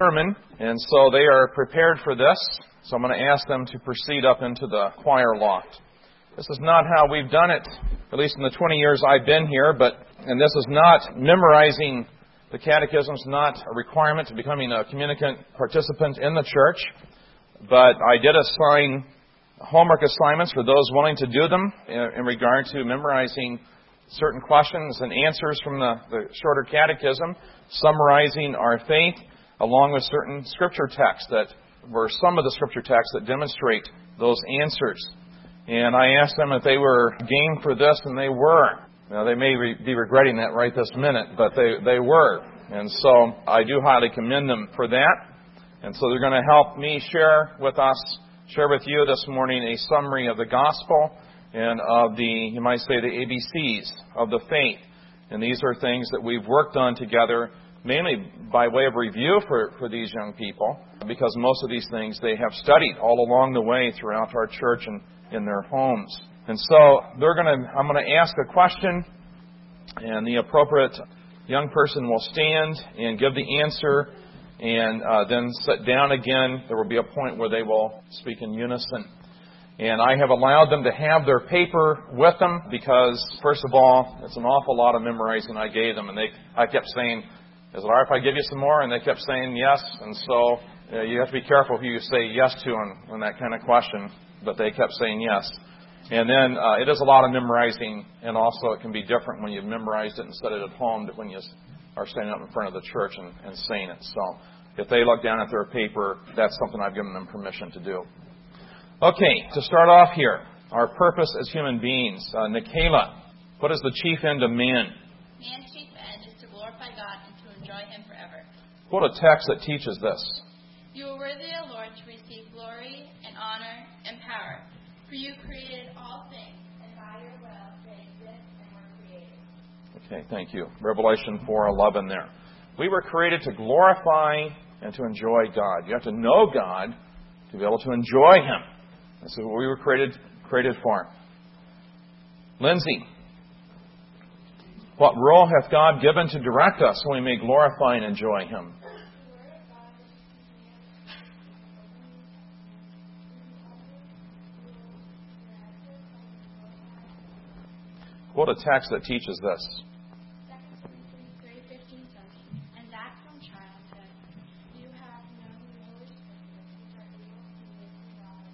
sermon, and so they are prepared for this. So I'm going to ask them to proceed up into the choir loft. This is not how we've done it, at least in the 20 years I've been here, and this is not memorizing the catechism. It's not a requirement to becoming a communicant participant in the church, but I did assign homework assignments for those willing to do them in regard to memorizing certain questions and answers from the shorter catechism, summarizing our faith, along with certain scripture texts that were some of the scripture texts that demonstrate those answers. And I asked them if they were game for this, and they were. Now, they may be regretting that right this minute, but they were. And so I do highly commend them for that. And so they're going to help me share with you this morning a summary of the gospel and of you might say, the ABCs of the faith. And these are things that we've worked on together, mainly by way of review for these young people, because most of these things they have studied all along the way throughout our church and in their homes. And so I'm going to ask a question, and the appropriate young person will stand and give the answer, and then sit down again. There will be a point where they will speak in unison. And I have allowed them to have their paper with them because, first of all, it's an awful lot of memorizing I gave them. And I kept saying, is it all right if I give you some more? And they kept saying yes. And so you have to be careful who you say yes to on that kind of question. But they kept saying yes. And then it is a lot of memorizing, and also it can be different when you've memorized it and said it at home than when you are standing up in front of the church and saying it. So if they look down at their paper, that's something I've given them permission to do. Okay, to start off here, our purpose as human beings. Nikayla, what is the chief end of man? Man's chief end is to glorify God and to enjoy Him forever. Quote a text that teaches this. You are worthy, O Lord, to receive glory and honor and power, for you created all things, and by your will they exist and were created. Okay, thank you. Revelation 4:11 there. We were created to glorify and to enjoy God. You have to know God to be able to enjoy Him. This is what we were created for. Lindsay, what role hath God given to direct us so we may glorify and enjoy Him? Quote a text that teaches this. And that from childhood you have known the Holy Spirit, which are able to make you God.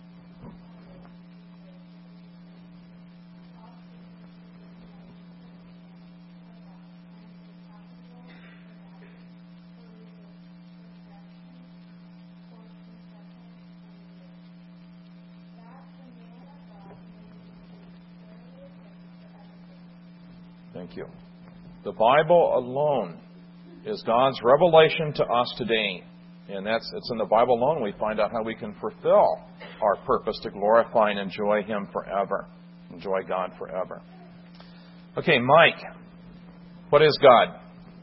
Thank you. The Bible alone is God's revelation to us today. And it's in the Bible alone we find out how we can fulfill our purpose to glorify and enjoy Him forever. Enjoy God forever. Okay, Mike, what is God?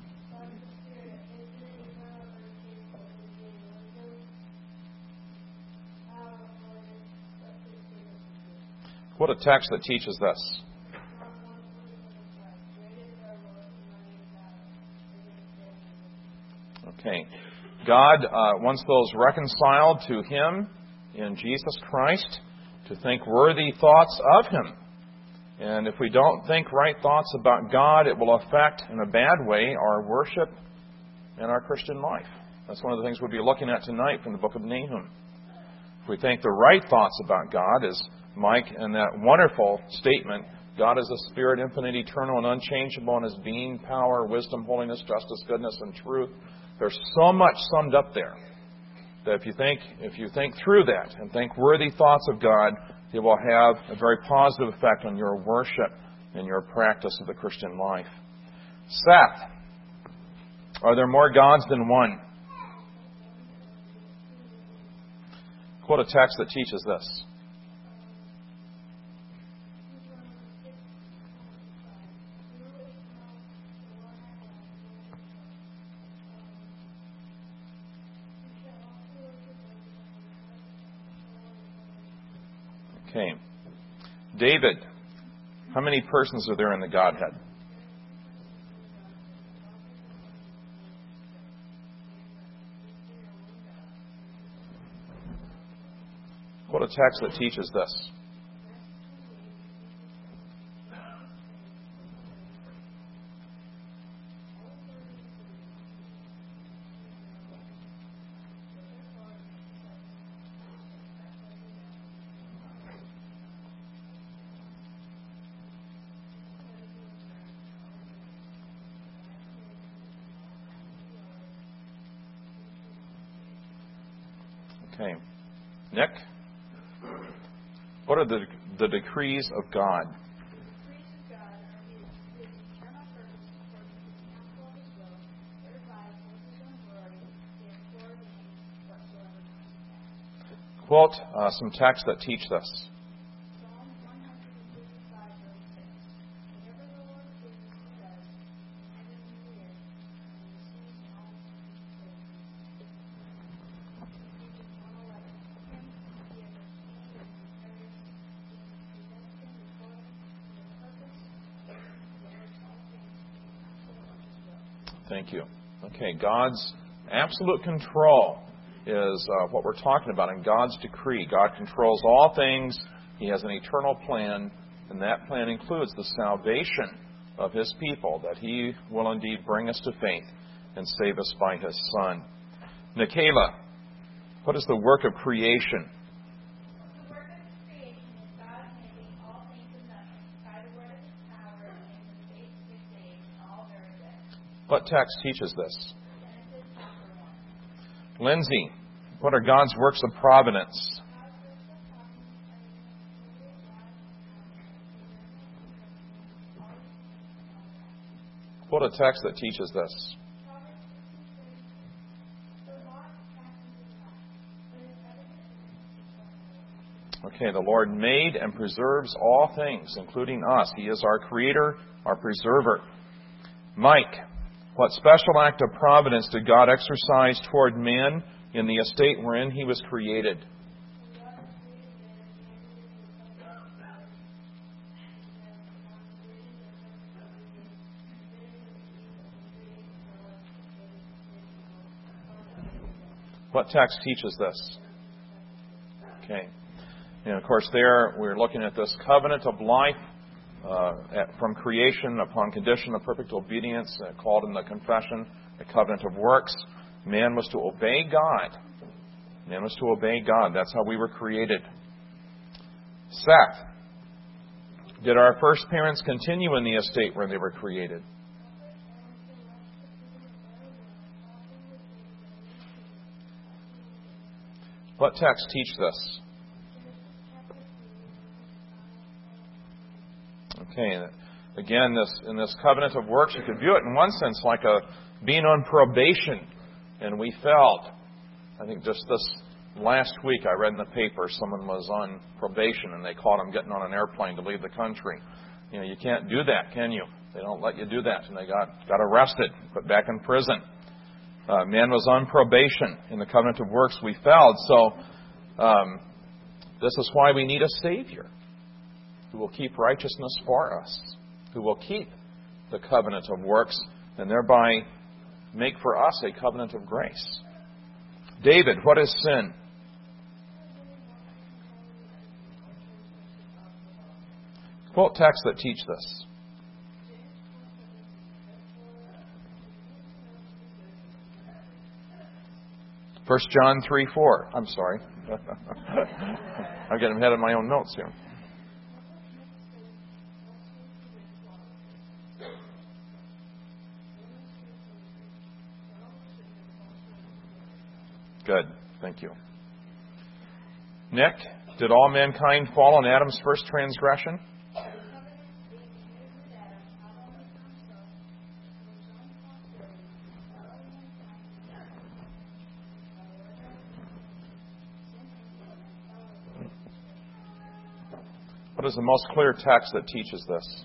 What a text that teaches this. Okay. God wants those reconciled to Him in Jesus Christ to think worthy thoughts of Him. And if we don't think right thoughts about God, it will affect in a bad way our worship and our Christian life. That's one of the things we'll be looking at tonight from the book of Nahum. If we think the right thoughts about God, as Mike in that wonderful statement, God is a spirit, infinite, eternal, and unchangeable in His being, power, wisdom, holiness, justice, goodness, and truth. There's so much summed up there that if you think through that and think worthy thoughts of God, it will have a very positive effect on your worship and your practice of the Christian life. Seth, are there more gods than one? Quote a text that teaches this. Okay. David, how many persons are there in the Godhead? Quote a text that teaches this. Okay. Nick? What are the decrees of God? Quote some texts that teach this. Thank you. Okay, God's absolute control is what we're talking about in God's decree. God controls all things. He has an eternal plan, and that plan includes the salvation of His people, that He will indeed bring us to faith and save us by His Son. Nikayla, what is the work of creation? The work of creation is God making all things of nothing by the word of His power and His faith dictating all very good. What text teaches this? Genesis chapter 1. Lindsay, what are God's works of providence? Quote a text that teaches this. Okay, the Lord made and preserves all things, including us. He is our creator, our preserver. Mike, what special act of providence did God exercise toward man in the estate wherein he was created? What text teaches this? Okay. And of course there we're looking at this covenant of life from creation upon condition of perfect obedience, called in the confession the covenant of works. Man was to obey God. Man was to obey God. That's how we were created. Seth, did our first parents continue in the estate where they were created? What texts teach this? Okay, again, in this covenant of works, you could view it in one sense like being on probation, and we felt. I think just this last week I read in the paper someone was on probation and they caught him getting on an airplane to leave the country. You know, you can't do that, can you? They don't let you do that, and they got arrested, put back in prison. Man was on probation. In the covenant of works, we failed. So this is why we need a Savior who will keep righteousness for us, who will keep the covenant of works, and thereby make for us a covenant of grace. David, what is sin? Quote texts that teach this. First John 3:4. I'm sorry. I'm getting ahead of my own notes here. Good. Thank you. Nick, did all mankind fall in Adam's first transgression? What is the most clear text that teaches this?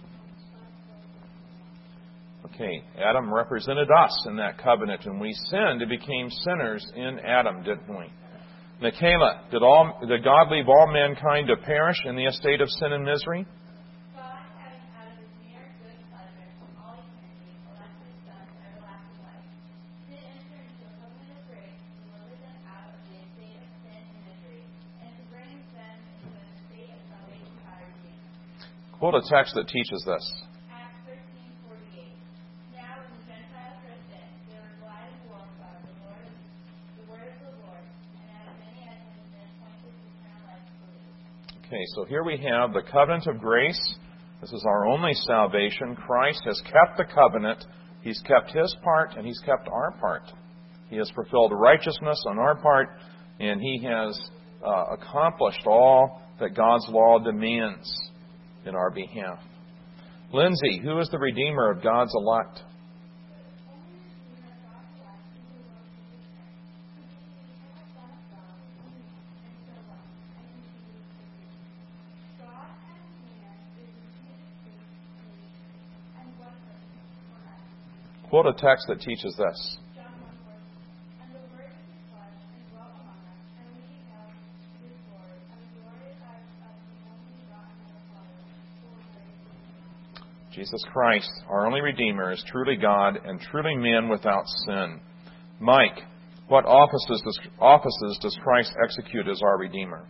Okay, Adam represented us in that covenant, and we sinned and became sinners in Adam, didn't we? Nikayla, did God leave all mankind to perish in the estate of sin and misery? God, having out of His mere good pleasure from all eternity elected His Son to everlasting life, did enter into a covenant of grace to deliver them out of the estate of sin and misery, and to bring them Quote a text that teaches this. Acts 13:48. Now when the Gentiles heard this, they were glad and glorified the word of the Lord, and as many as had been appointed to eternal life believed. Okay, so here we have the covenant of grace. This is our only salvation. Christ has kept the covenant. He's kept His part, and He's kept our part. He has fulfilled righteousness on our part, and He has accomplished all that God's law demands in our behalf. Lindsay, who is the Redeemer of God's elect? Quote a text that teaches this. Jesus Christ, our only Redeemer, is truly God and truly man without sin. Mike, what offices does Christ execute as our Redeemer?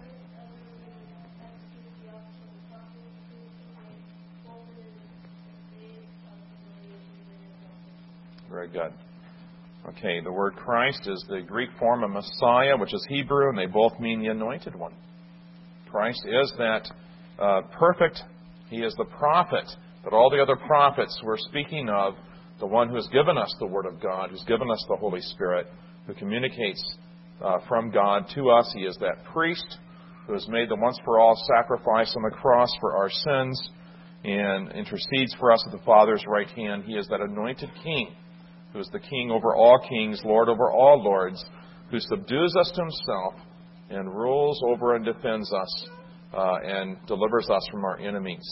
Very good. Okay, the word Christ is the Greek form of Messiah, which is Hebrew, and they both mean the anointed one. Christ is that perfect. He is the prophet. But all the other prophets were speaking of the one who has given us the Word of God, who's given us the Holy Spirit, who communicates from God to us. He is that priest who has made the once-for-all sacrifice on the cross for our sins and intercedes for us at the Father's right hand. He is that anointed King, who is the King over all kings, Lord over all lords, who subdues us to Himself and rules over and defends us and delivers us from our enemies.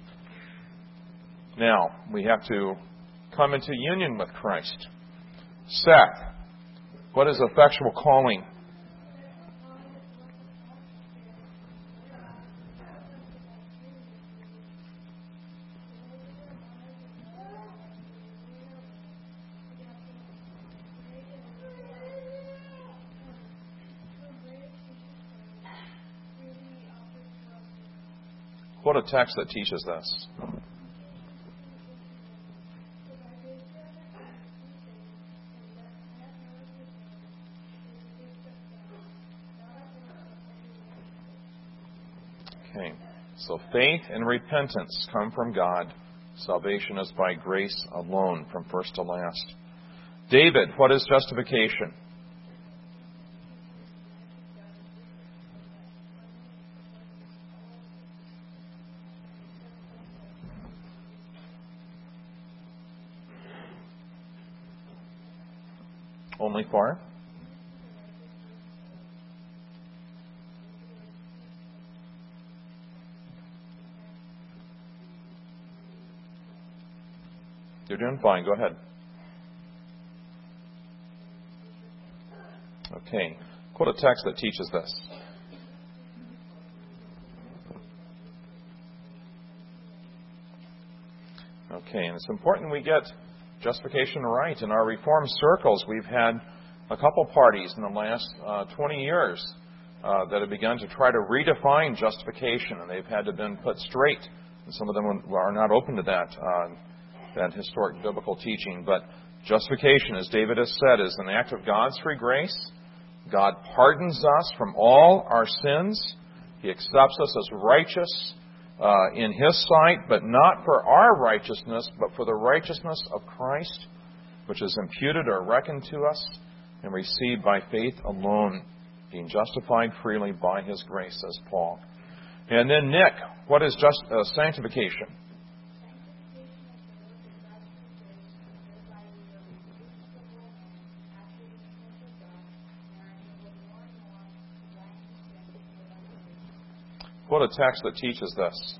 Now, we have to come into union with Christ. Seth, what is effectual calling? Quote a text that teaches this. Okay, so faith and repentance come from God. Salvation is by grace alone, from first to last. David, what is justification? Only for? You're doing fine. Go ahead. Okay. Quote a text that teaches this. Okay, and it's important we get justification right. In our Reformed circles, we've had a couple parties in the last 20 years that have begun to try to redefine justification, and they've had to been put straight. And some of them are not open to that historic biblical teaching. But justification, as David has said, is an act of God's free grace. God pardons us from all our sins. He accepts us as righteous in His sight, but not for our righteousness, but for the righteousness of Christ, which is imputed or reckoned to us and received by faith alone, being justified freely by His grace, says Paul. And then, Nick, what is sanctification? What a text that teaches this.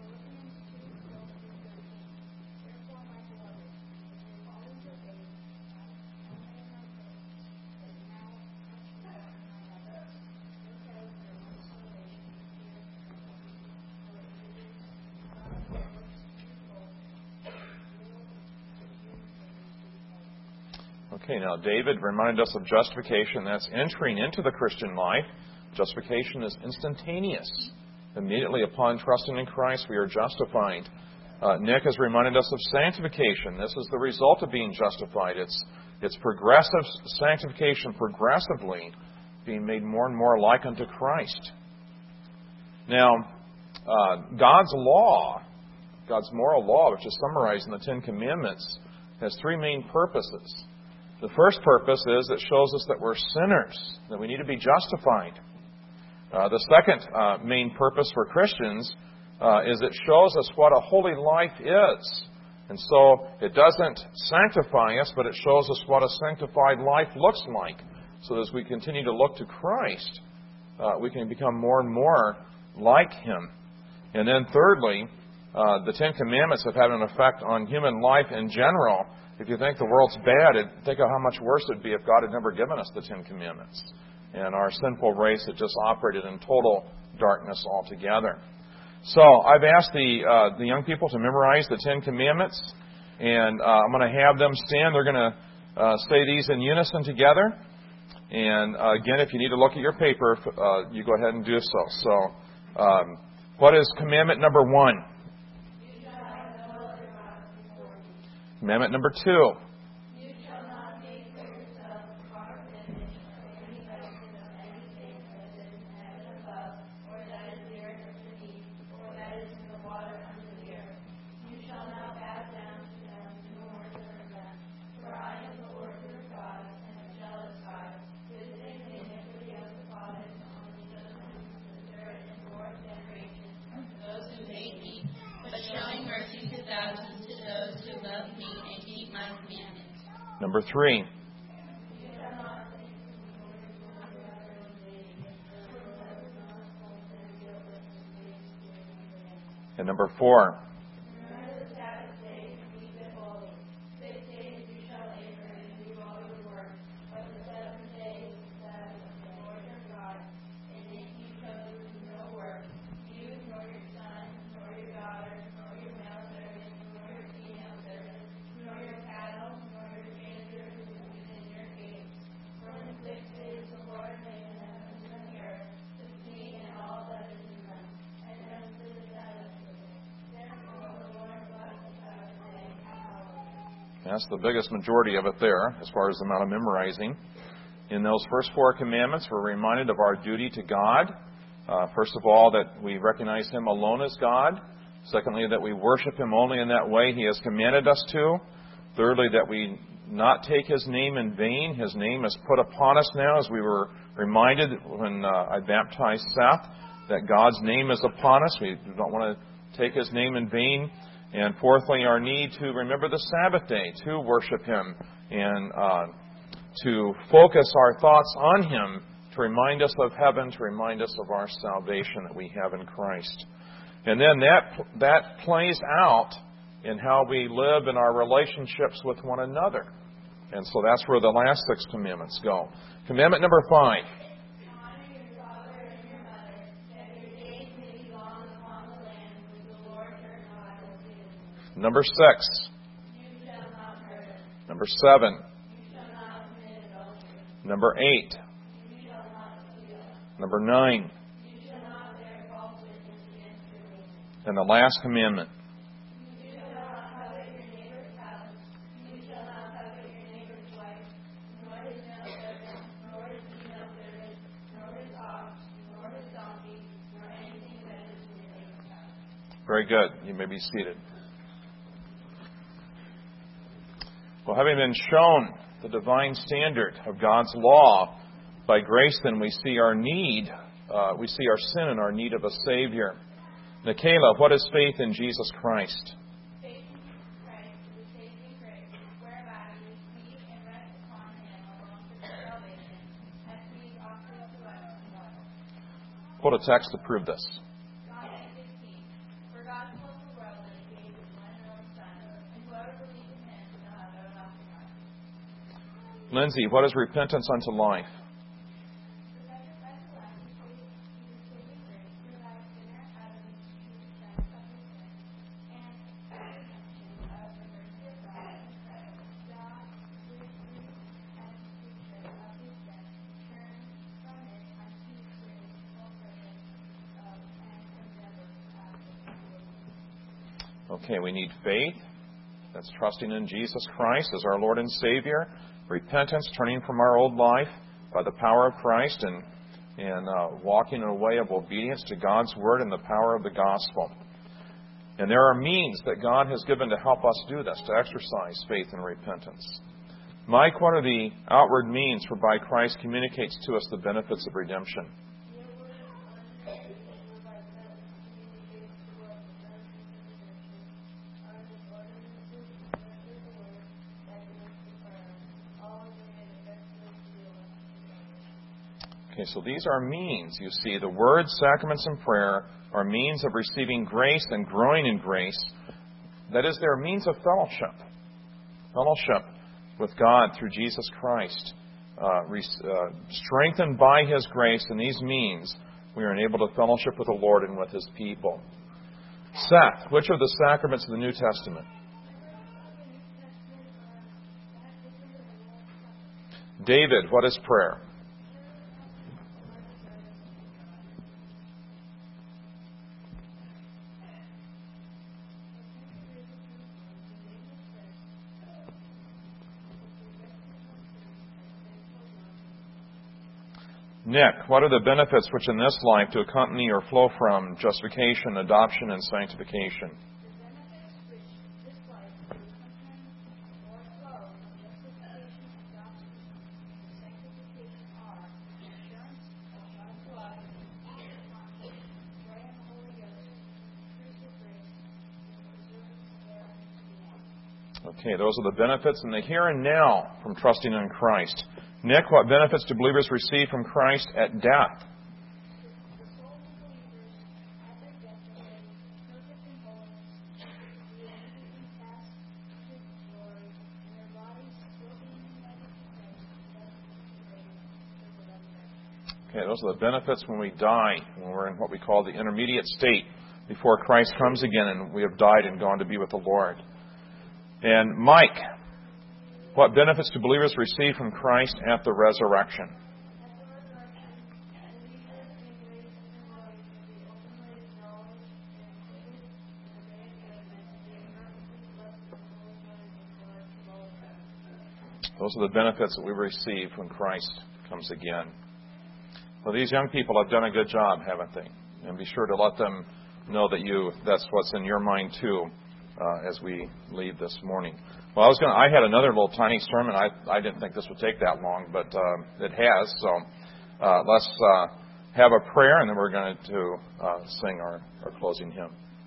Okay, now David reminded us of justification. That's entering into the Christian life. Justification is instantaneous. Immediately upon trusting in Christ, we are justified. Nick has reminded us of sanctification. This is the result of being justified. It's progressive sanctification, progressively being made more and more like unto Christ. Now, God's law, God's moral law, which is summarized in the Ten Commandments, has three main purposes. The first purpose is it shows us that we're sinners, that we need to be justified. The second main purpose for Christians is it shows us what a holy life is. And so it doesn't sanctify us, but it shows us what a sanctified life looks like. So as we continue to look to Christ, we can become more and more like Him. And then thirdly, the Ten Commandments have had an effect on human life in general. If you think the world's bad, think of how much worse it would be if God had never given us the Ten Commandments. And our sinful race had just operated in total darkness altogether. So I've asked the young people to memorize the Ten Commandments, and I'm going to have them stand. They're going to say these in unison together. And again, if you need to look at your paper, you go ahead and do so. So, what is commandment number 1? Commandment number 2. Number 3. And number 4. That's the biggest majority of it there, as far as the amount of memorizing. In those first 4 commandments, we're reminded of our duty to God. First of all, that we recognize Him alone as God. Secondly, that we worship Him only in that way He has commanded us to. Thirdly, that we not take His name in vain. His name is put upon us now, as we were reminded when I baptized Seth, that God's name is upon us. We don't want to take His name in vain. And fourthly, our need to remember the Sabbath day, to worship Him, and to focus our thoughts on Him, to remind us of heaven, to remind us of our salvation that we have in Christ. And then that plays out in how we live in our relationships with one another. And so that's where the last 6 commandments go. Commandment number 5. Number 6. Number 7. Number 8. Number 9. And the last commandment. Very good. You may be seated. Well, having been shown the divine standard of God's law, by grace then we see our need, we see our sin and our need of a Savior. Michaela, what is faith in Jesus Christ? Faith in Jesus Christ is a saving grace, whereby we receive and rest upon Him alone for salvation, as He offers to us immortal. Quote a text to prove this. John 8:16. For God so loved the world that He gave His one and only Son, and whoever believes in Him shall have everlasting life. Lindsay, what is repentance unto life? Okay, we need faith. That's trusting in Jesus Christ as our Lord and Savior. Repentance, turning from our old life by the power of Christ and walking in a way of obedience to God's Word and the power of the gospel. And there are means that God has given to help us do this, to exercise faith and repentance. Mike, what are the outward means whereby Christ communicates to us the benefits of redemption? Okay, so these are means. You see, the Word, sacraments, and prayer are means of receiving grace and growing in grace. That is, they're means of fellowship. Fellowship with God through Jesus Christ. Strengthened by His grace and these means, we are enabled to fellowship with the Lord and with His people. Seth, which of the sacraments of the New Testament? David, what is prayer? Nick, what are the benefits which in this life to accompany or flow from justification, adoption, and sanctification? Okay, those are the benefits in the here and now from trusting in Christ. Nick, what benefits do believers receive from Christ at death? Okay, those are the benefits when we die, when we're in what we call the intermediate state before Christ comes again and we have died and gone to be with the Lord. And Mike, what benefits do believers receive from Christ at the resurrection? Those are the benefits that we receive when Christ comes again. Well, these young people have done a good job, haven't they? And be sure to let them know that's what's in your mind too, as we leave this morning. Well, I had another little tiny sermon. I didn't think this would take that long, but it has. So let's have a prayer, and then we're going to sing our closing hymn.